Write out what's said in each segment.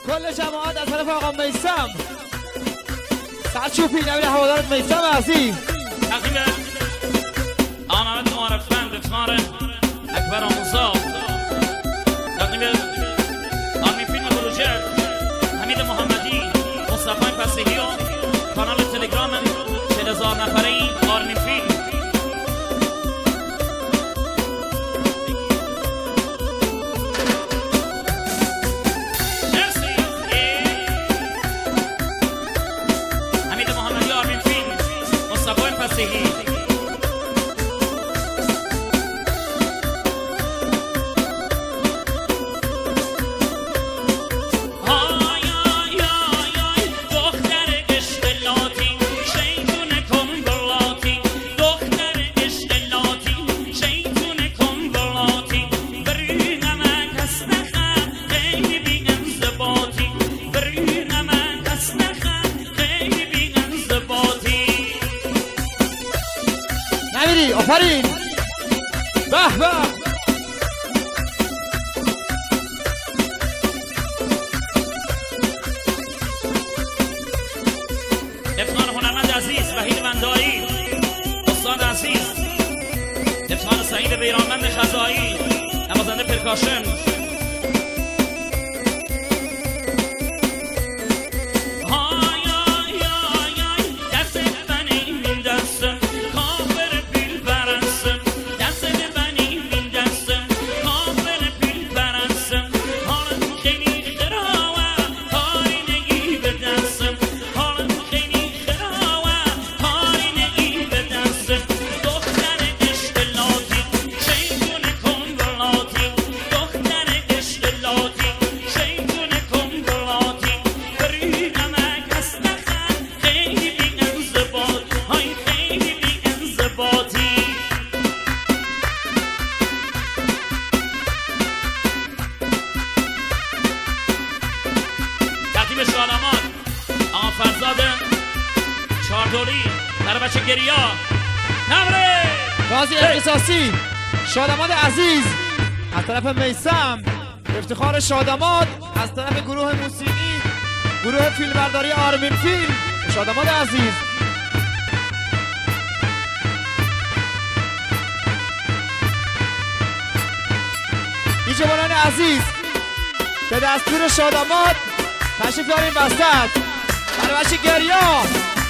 کل جماعت از طرف آقا میثم سرچوبی نبیل هوادارت میثم عزیز تقدیم آقا محمد معرفند افتخار اکبر آموزاد، تقدیم آرمین فیلم بروجرد حمید محمدی مصطفی فسیحی و کانال تلگرام 40,000 نفره‌ای آرمین فیلم. حمید محمدی آرمین فیلم مصطفی فسیحی. آفرین به به افتخار هنرمند عزیز وحید وندایی استاد عزیز، افتخار سعید بیرانوند خزایی نوازنده پرکاشن. شاداماد آقا فرزاد چاردولی برای بچه گریا نمره قاضی اختصاصی شاداماد عزیز از طرف میثم، افتخار شاداماد از طرف گروه موسیقی گروه فیلمبرداری آرمین فیلم. شاداماد عزیز دیجوانان عزیز به دستور شاداماد تشریف داریم وسط برای بچه گریا.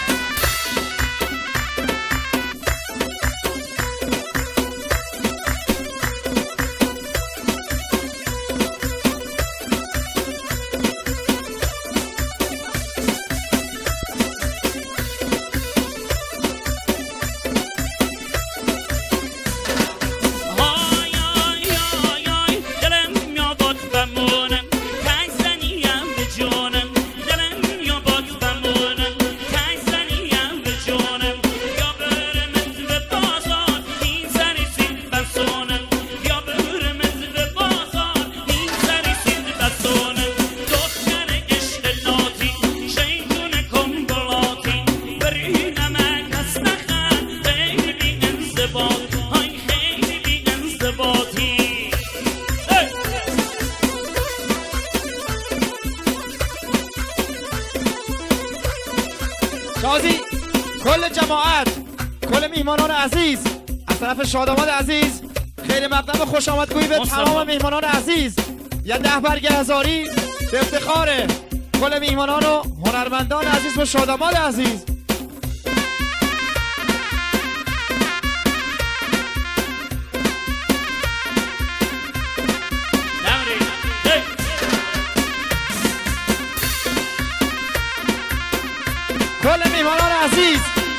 شازی کل جماعت کل میهمانان عزیز از طرف شاداماد عزیز خیلی مقدم خوش آمدگویی به تمام میهمانان عزیز. یه 10 برگ هزاری به افتخار کل میهمانان و هنرمندان عزیز و شاداماد عزیز. کل میهمانان عزیز